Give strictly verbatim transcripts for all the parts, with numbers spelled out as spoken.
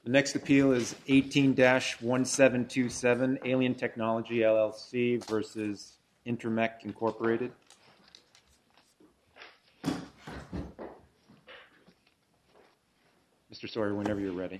The next appeal is eighteen dash one seven two seven, Alien Technology, L L C versus Intermec, Incorporated. Mister Sawyer, whenever you're ready.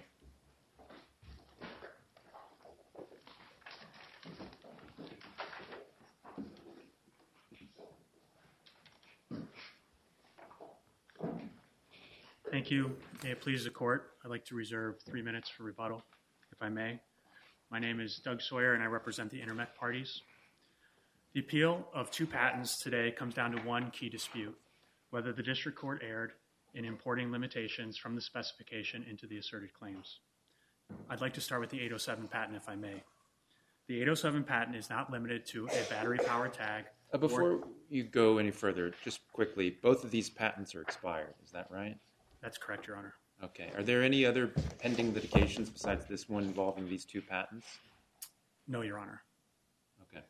Thank you. May it please the court, I'd like to reserve three minutes for rebuttal, if I may. My name is Doug Sawyer, and I represent the Intermec parties. The appeal of two patents today comes down to one key dispute, whether the district court erred in importing limitations from the specification into the asserted claims. I'd like to start with the eight oh seven patent, if I may. The eight oh seven patent is not limited to a battery-powered tag. Uh, before or, you go any further, just quickly, both of these patents are expired, is that right? That's correct, Your Honor. Okay. Are there any other pending litigations besides this one involving these two patents? No, Your Honor. Okay.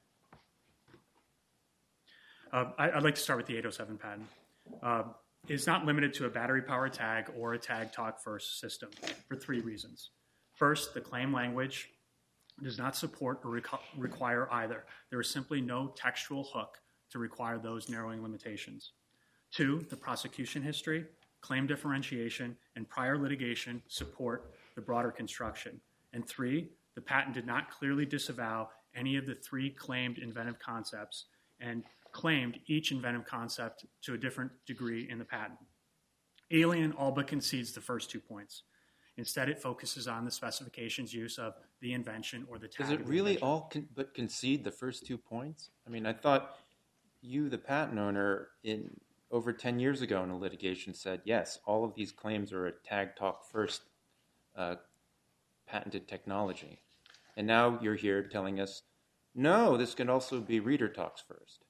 Uh, I, I'd like to start with the eight oh seven patent. Uh, it is not limited to a battery-powered tag or a tag talk first system for three reasons. First, the claim language does not support or reco- require either. There is simply no textual hook to require those narrowing limitations. Two, the prosecution history, claim differentiation, and prior litigation support the broader construction. And three, the patent did not clearly disavow any of the three claimed inventive concepts and claimed each inventive concept to a different degree in the patent. Alien all but concedes the first two points. Instead, it focuses on the specification's use of the invention or the tag. Does it really all con- but concede the first two points? I mean, I thought you, the patent owner, in over ten years ago in a litigation said, yes, all of these claims are a tag talk first uh, patented technology. And now you're here telling us, no, this can also be reader talks first.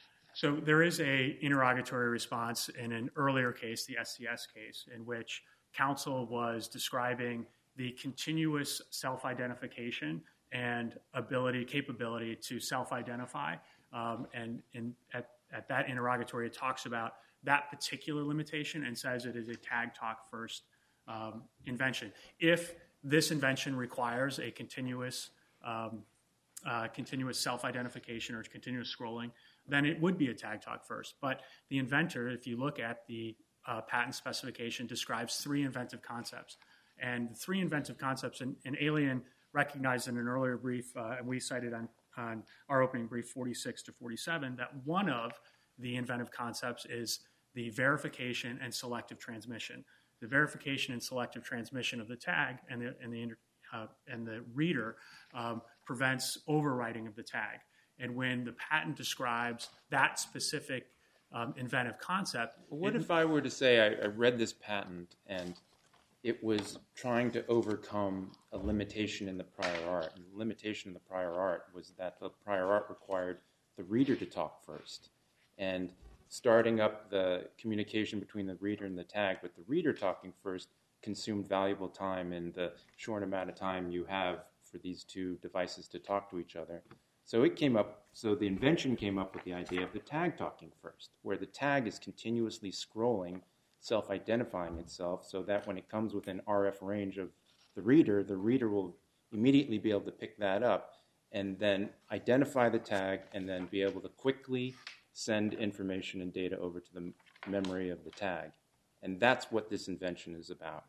So there is a interrogatory response in an earlier case, the S C S case, in which counsel was describing the continuous self-identification and ability, capability to self-identify. Um, and in, at At that interrogatory, it talks about that particular limitation and says it is a tag talk first um, invention. If this invention requires a continuous um, uh, continuous self-identification or continuous scrolling, then it would be a tag talk first. But the inventor, if you look at the uh, patent specification, describes three inventive concepts. And the three inventive concepts, and, and Alien recognized in an earlier brief, uh, and we cited on on our opening brief forty-six to forty-seven, that one of the inventive concepts is the verification and selective transmission. The verification and selective transmission of the tag and the and the uh, and the reader um, prevents overwriting of the tag. And when the patent describes that specific um, inventive concept, what it, if I were to say I, I read this patent and it was trying to overcome a limitation in the prior art. And the limitation in the prior art was that the prior art required the reader to talk first. And starting up the communication between the reader and the tag with the reader talking first consumed valuable time in the short amount of time you have for these two devices to talk to each other. So it came up, so the invention came up with the idea of the tag talking first, where the tag is continuously scrolling, self-identifying itself, so that when it comes within R F range of the reader, the reader will immediately be able to pick that up and then identify the tag and then be able to quickly send information and data over to the memory of the tag. And that's what this invention is about.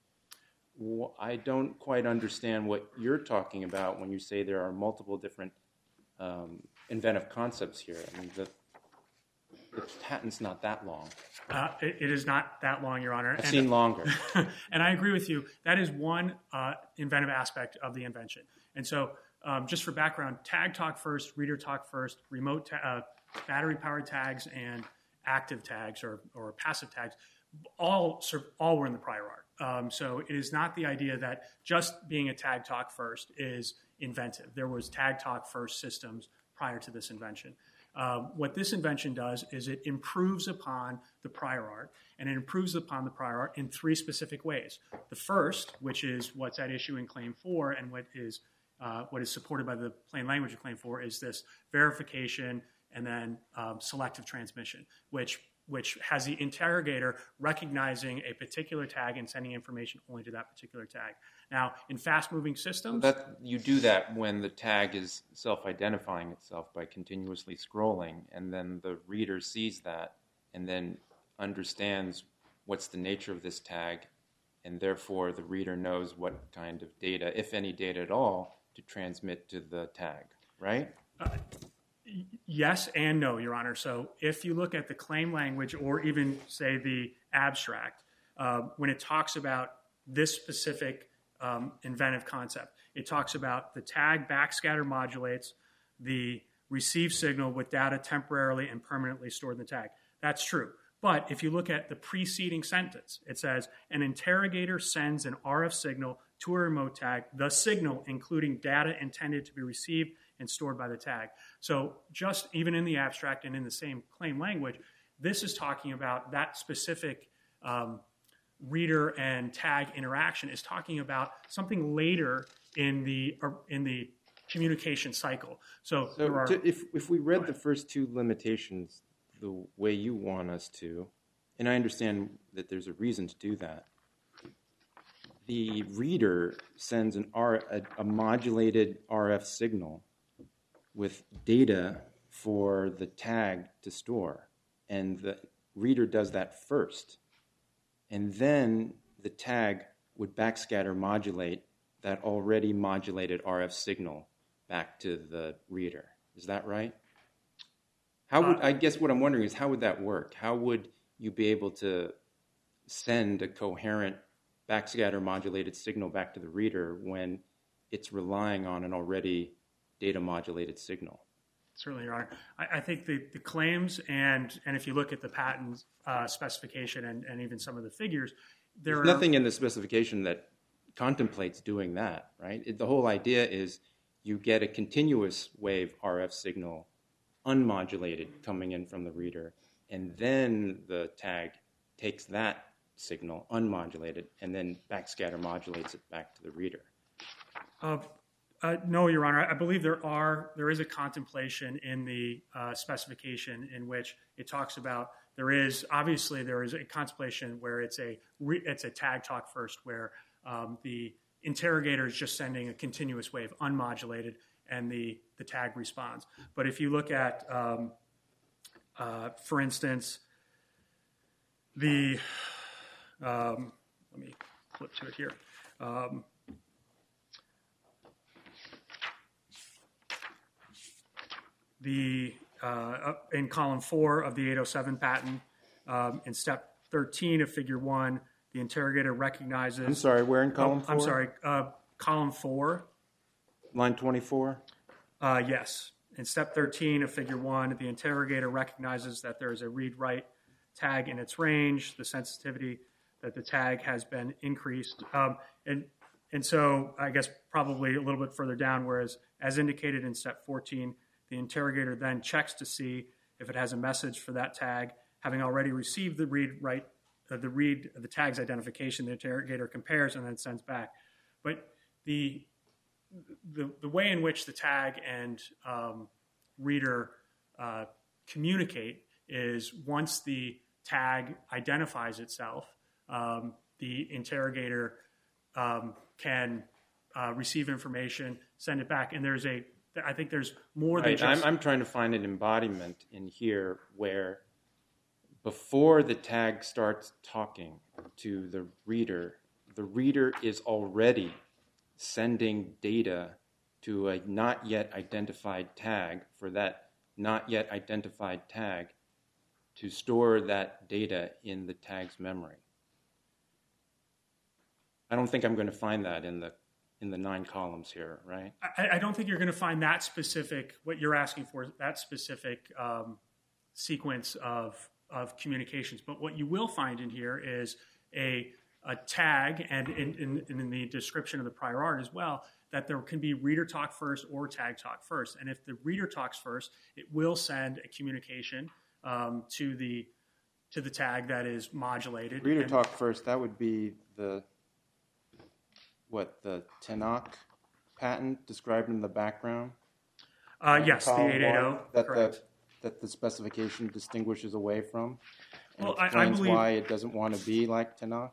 I don't quite understand what you're talking about when you say there are multiple different um, inventive concepts here. I mean, the, the patent's not that long. Uh, it, it is not that long, Your Honor. I've and, seen longer. And I agree with you. That is one uh, inventive aspect of the invention. And so um, just for background, tag talk first, reader talk first, remote ta- uh, battery-powered tags, and active tags or, or passive tags, all, all were in the prior art. Um, so it is not the idea that just being a tag talk first is inventive. There was tag talk first systems prior to this invention. Um, what this invention does is it improves upon the prior art, and it improves upon the prior art in three specific ways. The first, which is what's at issue in Claim four and what is uh, what is supported by the plain language of Claim four, is this verification and then um, selective transmission, which which has the interrogator recognizing a particular tag and sending information only to that particular tag. Now, in fast-moving systems... That, you do that when the tag is self-identifying itself by continuously scrolling, and then the reader sees that and then understands what's the nature of this tag, and therefore the reader knows what kind of data, if any data at all, to transmit to the tag, right? Uh, yes and no, Your Honor. So if you look at the claim language or even, say, the abstract, uh, when it talks about this specific um, inventive concept, it talks about the tag backscatter modulates the received signal with data temporarily and permanently stored in the tag. That's true. But if you look at the preceding sentence, it says, an interrogator sends an R F signal to a remote tag, the signal including data intended to be received and stored by the tag. So just even in the abstract and in the same claim language, this is talking about that specific um, reader and tag interaction is talking about something later in the uh, in the communication cycle. So, so there are, to, if, if we read the first two limitations the way you want us to, and I understand that there's a reason to do that, the reader sends an R, a, a modulated R F signal with data for the tag to store, and the reader does that first, and then the tag would backscatter modulate that already modulated R F signal back to the reader. Is that right? How would, I guess what I'm wondering is how would that work? How would you be able to send a coherent backscatter modulated signal back to the reader when it's relying on an already data modulated signal? Certainly, Your Honor. I, I think the, the claims and and if you look at the patent uh, specification and, and even some of the figures, there There's are nothing in the specification that contemplates doing that, right? It, the whole idea is you get a continuous wave R F signal unmodulated coming in from the reader, and then the tag takes that signal unmodulated and then backscatter modulates it back to the reader. Uh, uh, no, Your Honor. I believe there are there is a contemplation in the uh, specification in which it talks about there is obviously there is a contemplation where it's a re, it's a tag talk first, where um, the interrogator is just sending a continuous wave unmodulated, and the the tag responds. But if you look at, um, uh, for instance, the um, let me flip to it here. Um, the uh, in column four of the eight oh seven patent, um, in step thirteen of figure one, the interrogator recognizes. I'm sorry, where in column oh, four? I'm sorry, uh, column four. Line twenty-four? Uh, yes. In step thirteen of figure one, the interrogator recognizes that there is a read-write tag in its range, the sensitivity that the tag has been increased. Um, and, and so I guess probably a little bit further down, whereas as indicated in step fourteen, the interrogator then checks to see if it has a message for that tag. Having already received the read-write, uh, the read the tag's identification, the interrogator compares and then sends back. But the The, the way in which the tag and um, reader uh, communicate is once the tag identifies itself, um, the interrogator um, can uh, receive information, send it back, and there's a, I think there's more than right. just... I'm, I'm trying to find an embodiment in here where before the tag starts talking to the reader, the reader is already sending data to a not yet identified tag for that not yet identified tag to store that data in the tag's memory. I don't think I'm going to find that in the in the nine columns here, right? I, I don't think you're going to find that specific, what you're asking for, that specific um, sequence of, of communications. But what you will find in here is a a tag, and in, in, in the description of the prior art as well, that there can be reader talk first or tag talk first. And if the reader talks first, it will send a communication um, to the to the tag that is modulated. Reader and, talk first, that would be the, what, the Tanakh patent described in the background? Uh, yes, the eight eighty, that correct. The, that the specification distinguishes away from? and well, I, I explains believe, why it doesn't want to be like Tanakh?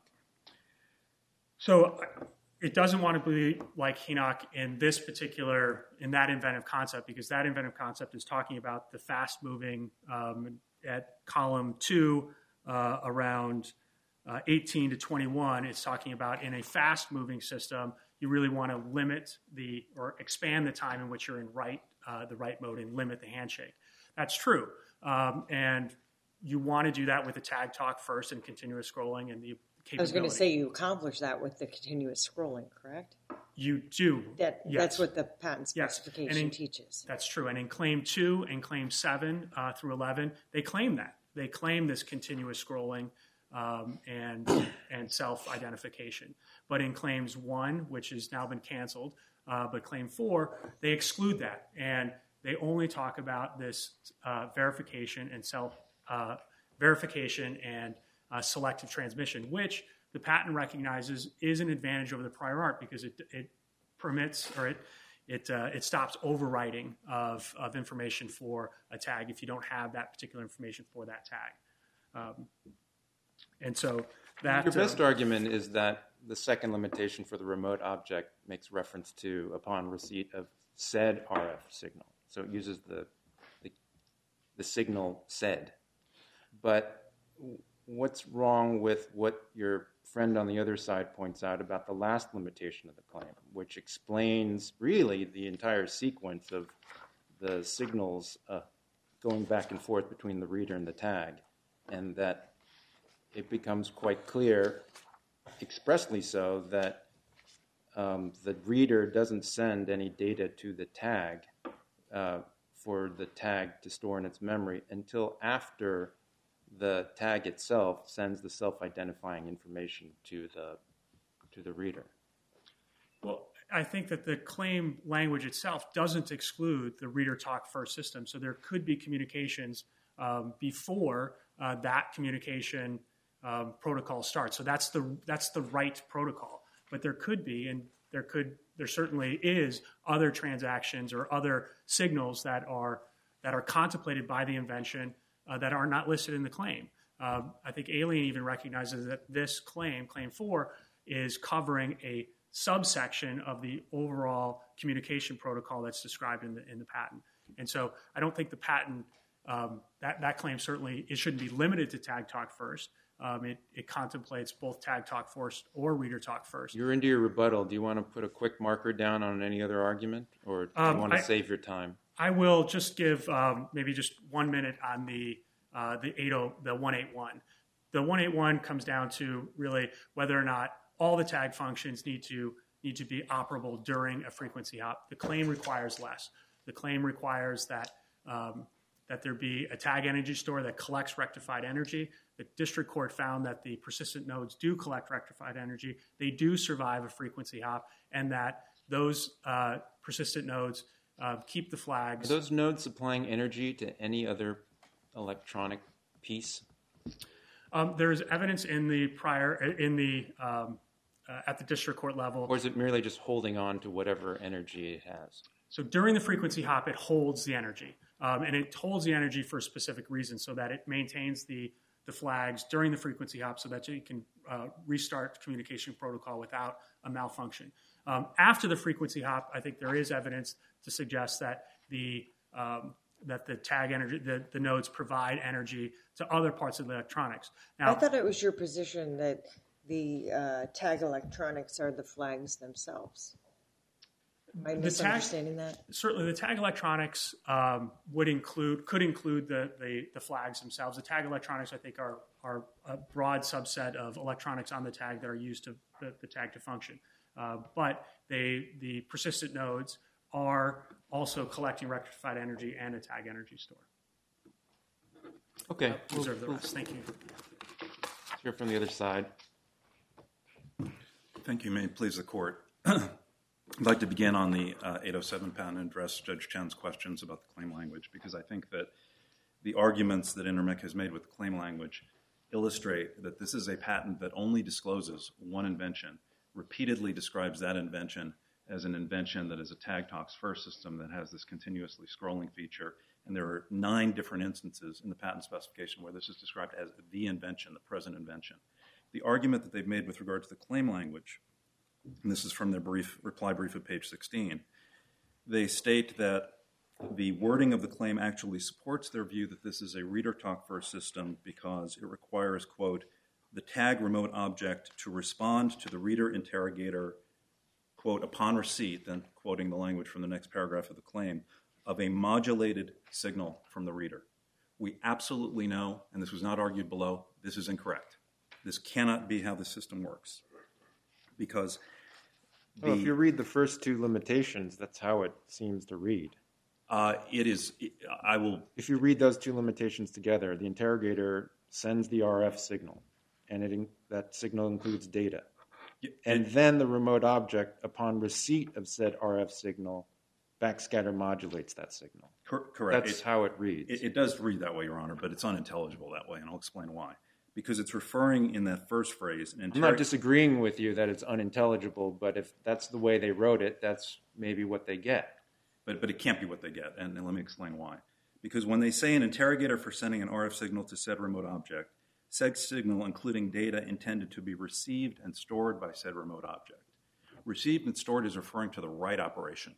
So it doesn't want to be like Hinoch in this particular, in that inventive concept, because that inventive concept is talking about the fast-moving um, at column two uh, around uh, eighteen to twenty-one. It's talking about in a fast-moving system, you really want to limit the, or expand the time in which you're in right, uh, the right mode and limit the handshake. That's true. Um, and you want to do that with the tag talk first and continuous scrolling and the capability. I was going to say you accomplish that with the continuous scrolling, correct? You do. That yes. That's what the patent specification yes. in, teaches. That's true. And in Claim two and Claim seven uh, through eleven, they claim that. They claim this continuous scrolling um, and, and self-identification. But in Claims one, which has now been canceled, uh, but Claim four, they exclude that. And they only talk about this uh, verification and self uh, verification and uh, selective transmission, which the patent recognizes is an advantage over the prior art because it, it permits or it it uh, it stops overwriting of of information for a tag if you don't have that particular information for that tag. Um, and so that your best uh, argument is that the second limitation for the remote object makes reference to upon receipt of said R F signal. So it uses the, the the signal said. But what's wrong with what your friend on the other side points out about the last limitation of the claim, which explains really the entire sequence of the signals uh, going back and forth between the reader and the tag, and that it becomes quite clear, expressly so, that um, the reader doesn't send any data to the tag uh, for the tag to store in its memory until after the tag itself sends the self-identifying information to the to the reader. Well, I think that the claim language itself doesn't exclude the reader talk first system. So there could be communications um, before uh, that communication um, protocol starts. So that's the that's the right protocol. But there could be, and there could there certainly is other transactions or other signals that are that are contemplated by the invention uh, that are not listed in the claim. Uh, I think Alien even recognizes that this claim, Claim four, is covering a subsection of the overall communication protocol that's described in the in the patent. And so I don't think the patent, um, that, that claim certainly, it shouldn't be limited to tag talk first. Um, it, it contemplates both tag talk first or reader talk first. You're into your rebuttal. Do you want to put a quick marker down on any other argument, or do you Um, want to I- save your time? I will just give um, maybe just one minute on the uh, the eighty the one eighty-one. The one eighty-one comes down to really whether or not all the tag functions need to need to be operable during a frequency hop. The claim requires less. The claim requires that um, that there be a tag energy store that collects rectified energy. The district court found that the persistent nodes do collect rectified energy. They do survive a frequency hop, and that those uh, persistent nodes uh, keep the flags. Are those nodes supplying energy to any other electronic piece? Um, there's evidence in the prior in the um, uh, at the district court level. Or is it merely just holding on to whatever energy it has? So during the frequency hop, it holds the energy, um, and it holds the energy for a specific reason, so that it maintains the the flags during the frequency hop, so that you can uh, restart communication protocol without a malfunction. Um, after the frequency hop, I think there is evidence to suggest that the um, that the tag energy, the, the nodes provide energy to other parts of the electronics. Now, I thought it was your position that the uh, tag electronics are the flags themselves. Am I misunderstanding that? Certainly, the tag electronics um, would include, could include the, the the flags themselves. The tag electronics, I think, are are a broad subset of electronics on the tag that are used to the, the tag to function. Uh, but they the persistent nodes are also collecting rectified energy and a tag energy store. Okay. Uh, reserve the rest. Thank you. Let's hear from the other side. Thank you. May it please the court. I'd like to begin on the uh, eight oh seven patent and address Judge Chen's questions about the claim language, because I think that the arguments that Intermec has made with the claim language illustrate that this is a patent that only discloses one invention, repeatedly describes that invention as an invention that is a tag talks first system that has this continuously scrolling feature, And there are nine different instances in the patent specification where this is described as the invention, the present invention. The argument that they've made with regard to the claim language, and this is from their brief reply brief at page sixteen, they state that the wording of the claim actually supports their view that this is a reader talk first system because it requires, quote, the tag remote object to respond to the reader interrogator, quote, upon receipt, then quoting the language from the next paragraph of the claim, of a modulated signal from the reader. We absolutely know, and this was not argued below, this is incorrect. This cannot be how the system works. Because the, well, if you read the first two limitations, that's how it seems to read. Uh, it is, I will... If you read those two limitations together, the interrogator sends the R F signal, and it in, that signal includes data. It, and then the remote object, upon receipt of said R F signal, backscatter modulates that signal. Cor- correct. That's it, how it reads. It, it does read that way, Your Honor, but it's unintelligible that way, and I'll explain why. Because it's referring in that first phrase... An interrog- I'm not disagreeing with you that it's unintelligible, but if that's the way they wrote it, that's maybe what they get. But, but it can't be what they get, and, and let me explain why. Because when they say an interrogator for sending an R F signal to said remote object, said signal including data intended to be received and stored by said remote object. Received and stored is referring to the write operation.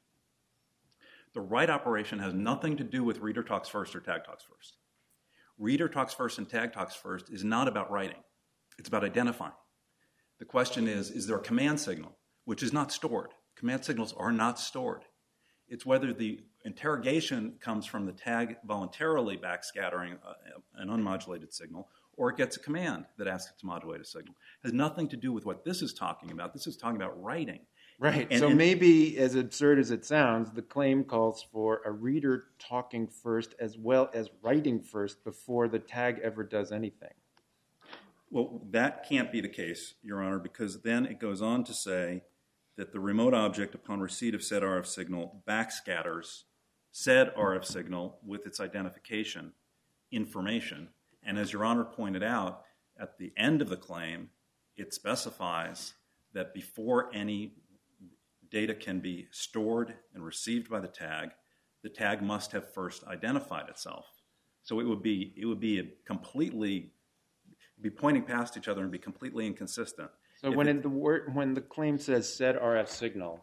The write operation has nothing to do with reader talks first or tag talks first. Reader talks first and tag talks first is not about writing. It's about identifying. The question is, is there a command signal, which is not stored? Command signals are not stored. It's whether the interrogation comes from the tag voluntarily backscattering an unmodulated signal, or it gets a command that asks it to modulate a signal. It has nothing to do with what this is talking about. This is talking about writing. Right. And, so and, maybe, as absurd as it sounds, the claim calls for a reader talking first as well as writing first before the tag ever does anything. Well, that can't be the case, Your Honor, because then it goes on to say that the remote object, upon receipt of said R F signal, backscatters said R F signal with its identification information. And as Your Honor pointed out, at the end of the claim, it specifies that before any data can be stored and received by the tag, the tag must have first identified itself. So it would be it would be a completely be pointing past each other and be completely inconsistent. So if when it, in the word when the claim says said R F signal,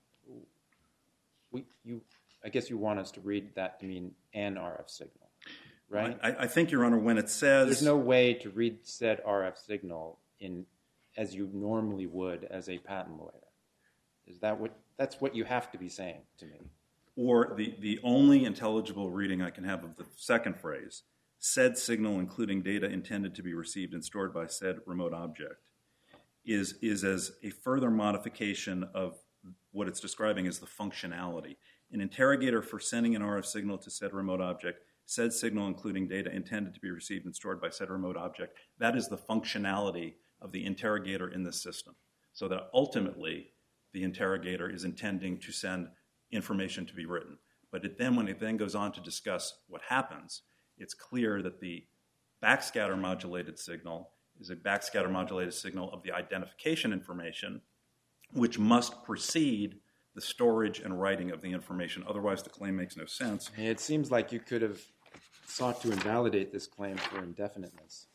we you I guess you want us to read that to mean an R F signal, right? I, I think, Your Honor, when it says there's no way to read said R F signal in as you normally would as a patent lawyer. Is that what that's what you have to be saying to me? Or the, the only intelligible reading I can have of the second phrase, said signal including data intended to be received and stored by said remote object, is, is as a further modification of what it's describing as the functionality. An interrogator for sending an R F signal to said remote object, said signal including data intended to be received and stored by said remote object, that is the functionality of the interrogator in this system. So that ultimately the interrogator is intending to send information to be written. But it then, when it then goes on to discuss what happens, it's clear that the backscatter modulated signal is a backscatter modulated signal of the identification information, which must precede the storage and writing of the information. Otherwise, the claim makes no sense. It seems like you could have sought to invalidate this claim for indefiniteness.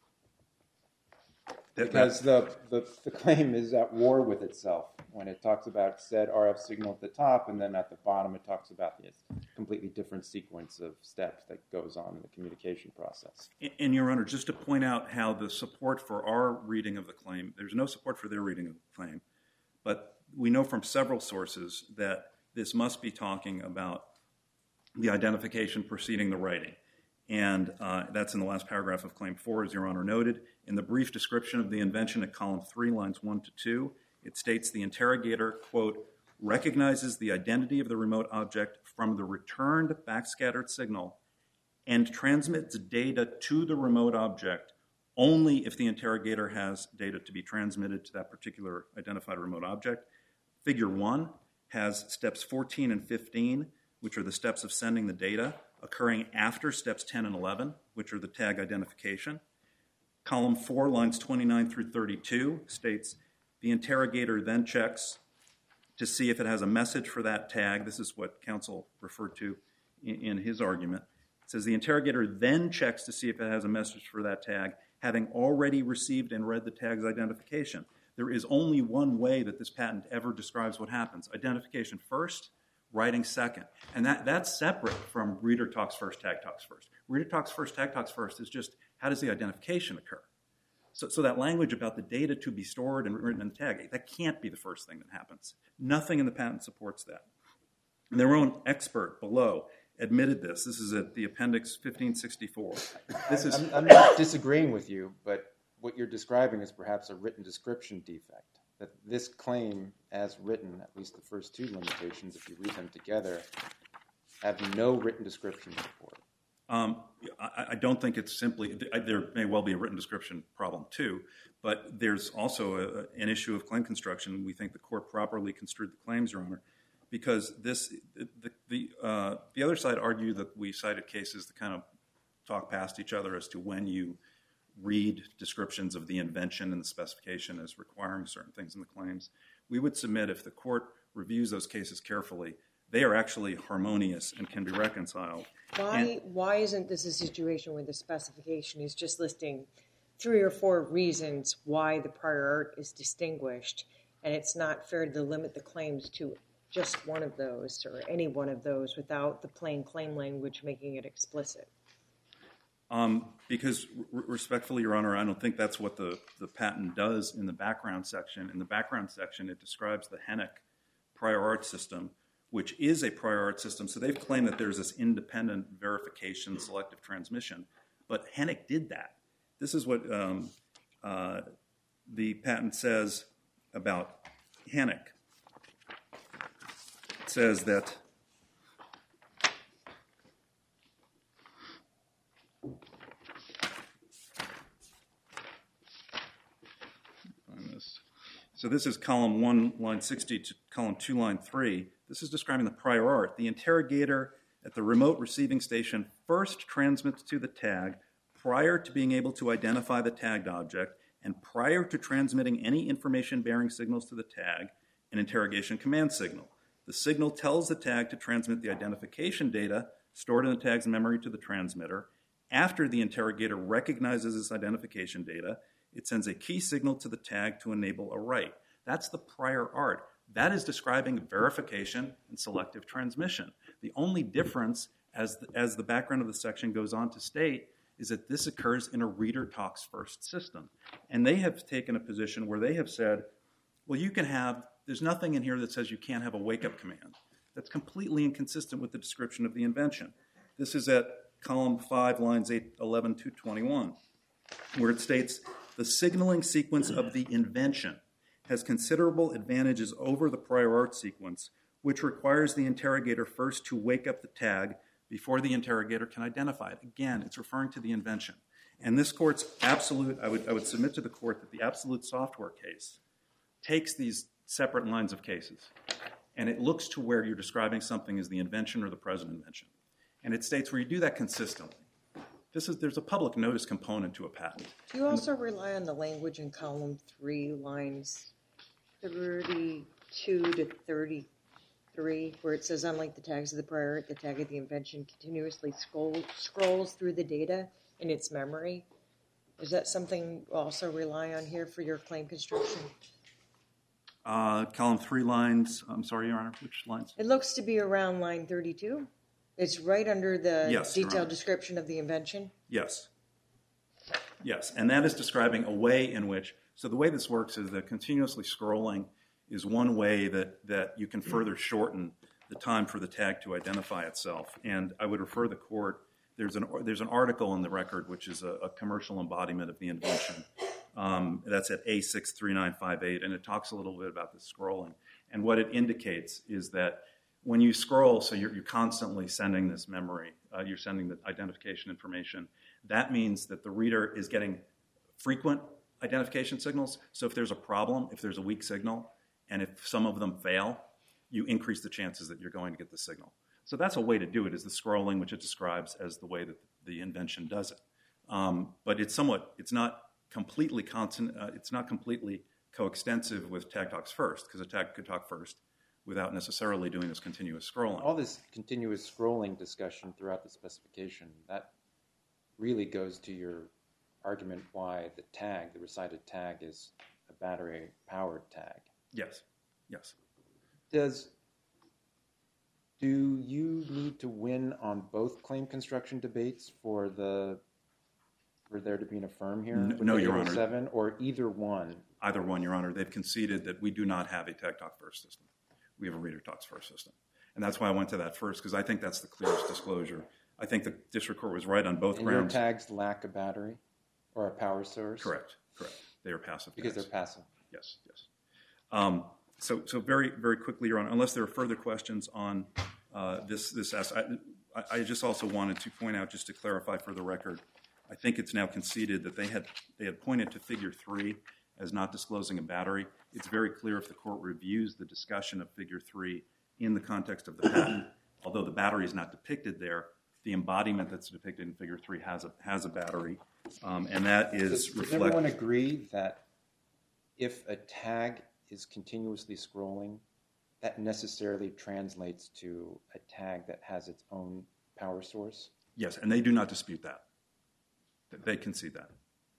Because the, the, the claim is at war with itself when it talks about said R F signal at the top, and then at the bottom it talks about this completely different sequence of steps that goes on in the communication process. And, Your Honor, just to point out how the support for our reading of the claim, there's no support for their reading of the claim, but we know from several sources that this must be talking about the identification preceding the writing. And uh, that's in the last paragraph of Claim four, as Your Honor noted. In the brief description of the invention at column three, lines one to two, it states the interrogator, quote, recognizes the identity of the remote object from the returned backscattered signal and transmits data to the remote object only if the interrogator has data to be transmitted to that particular identified remote object. Figure one has steps fourteen and fifteen, which are the steps of sending the data, occurring after steps ten and eleven, which are the tag identification. Column four, lines twenty-nine through thirty-two, states the interrogator then checks to see if it has a message for that tag. This is what counsel referred to in, in his argument. It says the interrogator then checks to see if it has a message for that tag, having already received and read the tag's identification. There is only one way that this patent ever describes what happens. Identification first, writing second. And that, that's separate from reader talks first, tag talks first. Reader talks first, tag talks first is just how does the identification occur? So, so that language about the data to be stored and written in the tag, that can't be the first thing that happens. Nothing in the patent supports that. And their own expert below admitted this. This is at the appendix fifteen sixty-four. This is, I'm, I'm not disagreeing with you, but what you're describing is perhaps a written description defect. That this claim, as written, at least the first two limitations, if you read them together, have no written description support. Um, I, I don't think it's simply, there may well be a written description problem too, but there's also a, an issue of claim construction. We think the court properly construed the claims, Your Honor, because this, the, the, uh, the other side argued that we cited cases that kind of talk past each other as to when you read descriptions of the invention and the specification as requiring certain things in the claims. We would submit, if the court reviews those cases carefully, they are actually harmonious and can be reconciled. Why, and, why isn't this a situation where the specification is just listing three or four reasons why the prior art is distinguished, and it's not fair to limit the claims to just one of those or any one of those without the plain claim language making it explicit? Um, because r- respectfully, Your Honor, I don't think that's what the, the patent does in the background section. In the background section, it describes the Hennick prior art system, which is a prior art system. So they've claimed that there's this independent verification selective transmission. But Hennick did that. This is what um, uh, the patent says about Hennick. It says that So this is column one, line sixty to column two, line three. This is describing the prior art. The interrogator at the remote receiving station first transmits to the tag prior to being able to identify the tagged object and prior to transmitting any information-bearing signals to the tag, an interrogation command signal. The signal tells the tag to transmit the identification data stored in the tag's memory to the transmitter. After the interrogator recognizes this identification data, it sends a key signal to the tag to enable a write. That's the prior art. That is describing verification and selective transmission. The only difference, as the, as the background of the section goes on to state, is that this occurs in a reader talks first system. And they have taken a position where they have said, well, you can have, there's nothing in here that says you can't have a wake-up command. That's completely inconsistent with the description of the invention. This is at column five, lines eight, eleven to twenty-one, where it states, the signaling sequence of the invention has considerable advantages over the prior art sequence, which requires the interrogator first to wake up the tag before the interrogator can identify it. Again, it's referring to the invention. And this court's absolute, I would, I would submit to the court that the absolute software case takes these separate lines of cases, and it looks to where you're describing something as the invention or the present invention. And it states where you do that consistently. This is, there's a public notice component to a patent. Do you also rely on the language in column three, lines thirty-two to thirty-three, where it says, unlike the tags of the prior art, the tag of the invention continuously scroll, scrolls through the data in its memory? Is that something you also rely on here for your claim construction? Uh, column three lines, I'm sorry, Your Honor, which lines? It looks to be around line thirty-two. It's right under the yes, detailed description of the invention? Yes. Yes, and that is describing a way in which, so the way this works is that continuously scrolling is one way that, that you can further shorten the time for the tag to identify itself. And I would refer the court, there's an, there's an article in the record which is a, a commercial embodiment of the invention. Um, that's at A six three nine five eight, and it talks a little bit about this scrolling. And what it indicates is that when you scroll, so you're, you're constantly sending this memory, uh, you're sending the identification information, that means that the reader is getting frequent identification signals. So if there's a problem, if there's a weak signal, and if some of them fail, you increase the chances that you're going to get the signal. So that's a way to do it, is the scrolling, which it describes as the way that the invention does it. Um, but it's somewhat, it's not completely constant, uh, it's not completely coextensive with tag talks first, because a tag could talk first without necessarily doing this continuous scrolling. All this continuous scrolling discussion throughout the specification, that really goes to your argument why the tag, the recited tag, is a battery-powered tag. Yes, yes. Does, do you need to win on both claim construction debates for the for there to be an affirm here? No, with no the Your eight oh seven, Honor. or either one? Either one, Your Honor. They've conceded that we do not have a tag talk first system. We have a reader talks first system. And that's why I went to that first, because I think that's the clearest disclosure. I think the district court was right on both and grounds. Your tags lack a battery or a power source? Correct, correct. They are passive Because tags. they're passive. Yes, yes. Um, so, so very, very quickly, Your Honor, unless there are further questions on uh, this, this I, I just also wanted to point out, just to clarify for the record, I think it's now conceded that they had they had pointed to Figure three as not disclosing a battery. It's very clear if the court reviews the discussion of Figure three in the context of the patent, although the battery is not depicted there, the embodiment that's depicted in Figure three has a has a battery, um, and that is Does, does reflected. everyone agree that if a tag is continuously scrolling, that necessarily translates to a tag that has its own power source? Yes, and they do not dispute that. They concede that.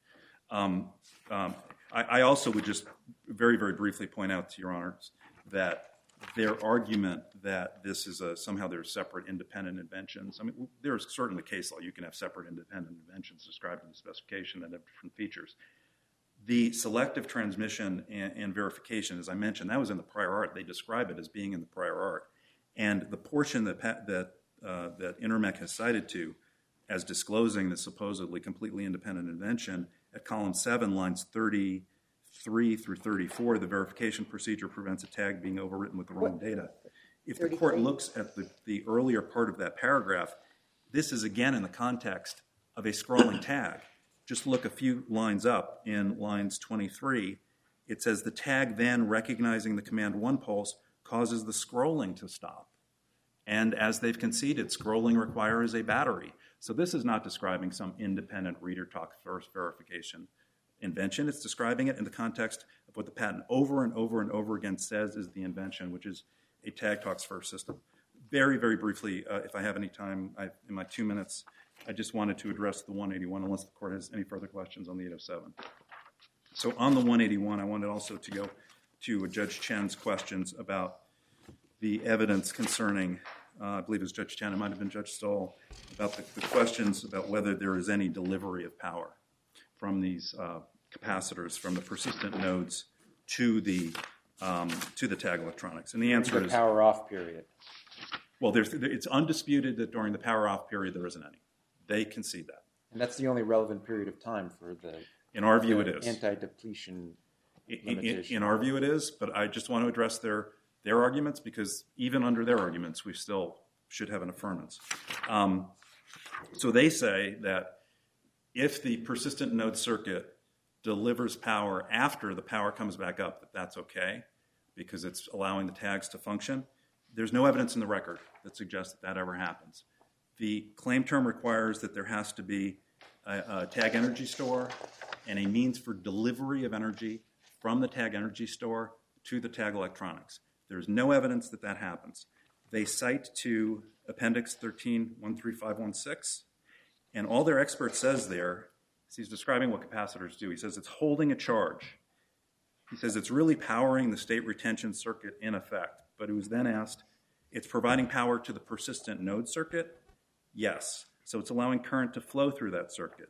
Um, um, I, I also would just very, very briefly point out to Your Honors that their argument that this is a somehow they're separate independent inventions. I mean, there's certainly case law. You can have separate independent inventions described in the specification that have different features. The selective transmission and, and verification, as I mentioned, that was in the prior art. They describe it as being in the prior art. And the portion that that uh, that Intermec has cited to as disclosing the supposedly completely independent invention at column seven, lines thirty-three through thirty-four, the verification procedure prevents a tag being overwritten with the wrong data. If the court looks at the, the earlier part of that paragraph, this is again in the context of a scrolling tag. Just look a few lines up in lines twenty-three. It says the tag then recognizing the command one pulse causes the scrolling to stop. And as they've conceded, scrolling requires a battery. So this is not describing some independent reader talk first verification invention. It's describing it in the context of what the patent over and over and over again says is the invention, which is a tag talks first system. Very, very briefly, uh, if I have any time I, in my two minutes, I just wanted to address the one eighty-one, unless the court has any further questions on the eight oh seven. So on the one eighty-one, I wanted also to go to Judge Chen's questions about the evidence concerning, uh, I believe it was Judge Chen, it might have been Judge Stoll, about the, the questions about whether there is any delivery of power from these uh, capacitors, from the persistent nodes to the um, to the tag electronics. And the answer the is power off period. Well, there's, it's undisputed that during the power off period there isn't any. They concede that. And that's the only relevant period of time for the, in our view, the it is anti-depletion in, in, limitation. in our view, it is. But I just want to address their their arguments because even under their arguments, we still should have an affirmance. Um, so they say that if the persistent node circuit delivers power after the power comes back up, that that's okay because it's allowing the tags to function. There's no evidence in the record that suggests that that ever happens. The claim term requires that there has to be a, a tag energy store and a means for delivery of energy from the tag energy store to the tag electronics. There's no evidence that that happens. They cite to Appendix thirteen one three five one six, and all their expert says there, he's describing what capacitors do. He says it's holding a charge. He says it's really powering the state retention circuit in effect. But he was then asked, it's providing power to the persistent node circuit? Yes. So it's allowing current to flow through that circuit.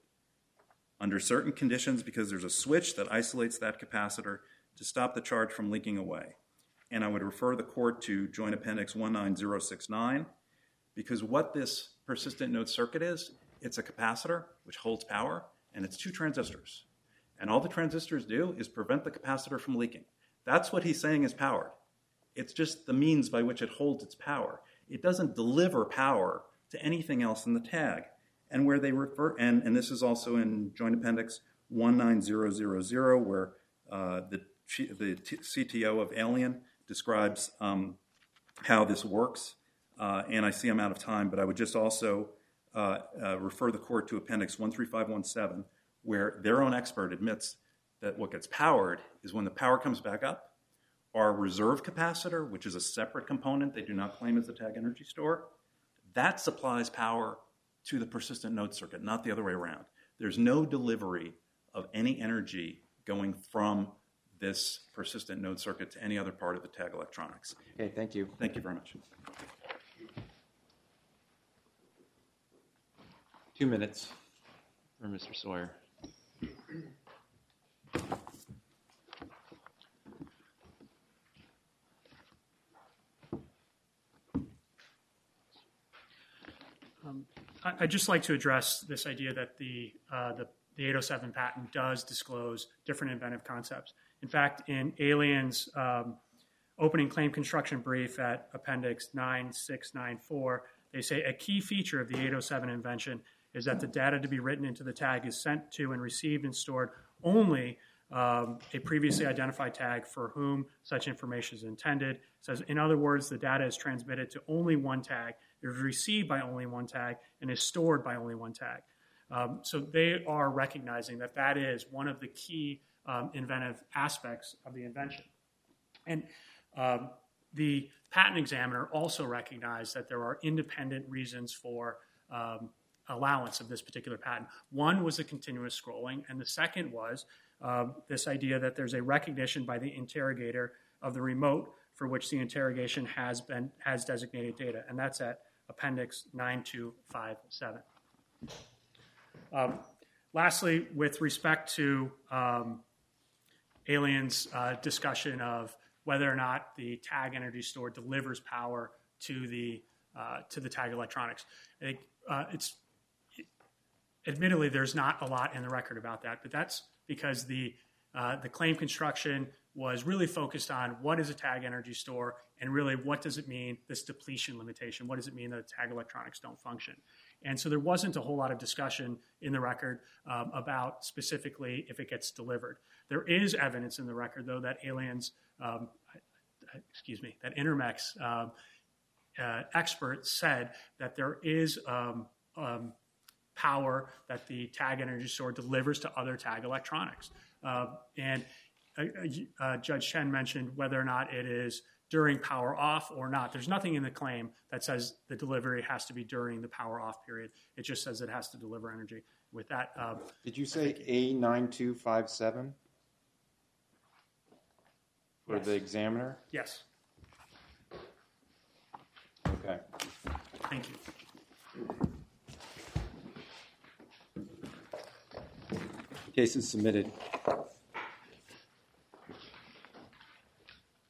Under certain conditions, because there's a switch that isolates that capacitor to stop the charge from leaking away. And I would refer the court to Joint Appendix one nine zero six nine, because what this persistent node circuit is, it's a capacitor which holds power, and it's two transistors. And all the transistors do is prevent the capacitor from leaking. That's what he's saying is powered. It's just the means by which it holds its power. It doesn't deliver power to anything else in the tag. And where they refer, and, and this is also in Joint Appendix one nine zero zero zero, where uh, the, the C T O of Alien describes um, how this works. Uh, and I see I'm out of time, but I would just also uh, uh, refer the court to Appendix one three five one seven, where their own expert admits that what gets powered is when the power comes back up, our reserve capacitor, which is a separate component they do not claim as the tag energy store, that supplies power to the persistent node circuit, not the other way around. There's no delivery of any energy going from this persistent node circuit to any other part of the tag electronics. Okay, thank you. Thank you very much. Two minutes for Mister Sawyer. Um, I, I'd just like to address this idea that the, uh, the, the eight oh seven patent does disclose different inventive concepts. In fact, in Alien's um, opening claim construction brief at Appendix nine six nine four, they say a key feature of the eight oh seven invention is that the data to be written into the tag is sent to and received and stored only um, a previously identified tag for whom such information is intended. It says, in other words, the data is transmitted to only one tag, is received by only one tag, and is stored by only one tag. Um, so they are recognizing that that is one of the key um, inventive aspects of the invention. And um, the patent examiner also recognized that there are independent reasons for um, allowance of this particular patent. One was the continuous scrolling, and the second was um, this idea that there's a recognition by the interrogator of the remote for which the interrogation has been has designated data, and that's at Appendix nine two five seven. Um, lastly, with respect to um, Alien's uh, discussion of whether or not the tag energy store delivers power to the uh, to the tag electronics, I think uh, it's admittedly there's not a lot in the record about that, but that's because the uh, the claim construction was really focused on what is a tag energy store and really what does it mean, this depletion limitation, what does it mean that tag electronics don't function? And so there wasn't a whole lot of discussion in the record um, about specifically if it gets delivered. There is evidence in the record, though, that Alien's, um, excuse me, that Intermec's um, uh, expert said that there is um, um, power that the tag energy store delivers to other tag electronics. Uh, and uh, uh, Judge Chen mentioned whether or not it is during power off or not. There's nothing in the claim that says the delivery has to be during the power off period. It just says it has to deliver energy. With that, uh, did you say A nine two five seven for yes. the examiner? Yes. Okay. Thank you. Case is submitted.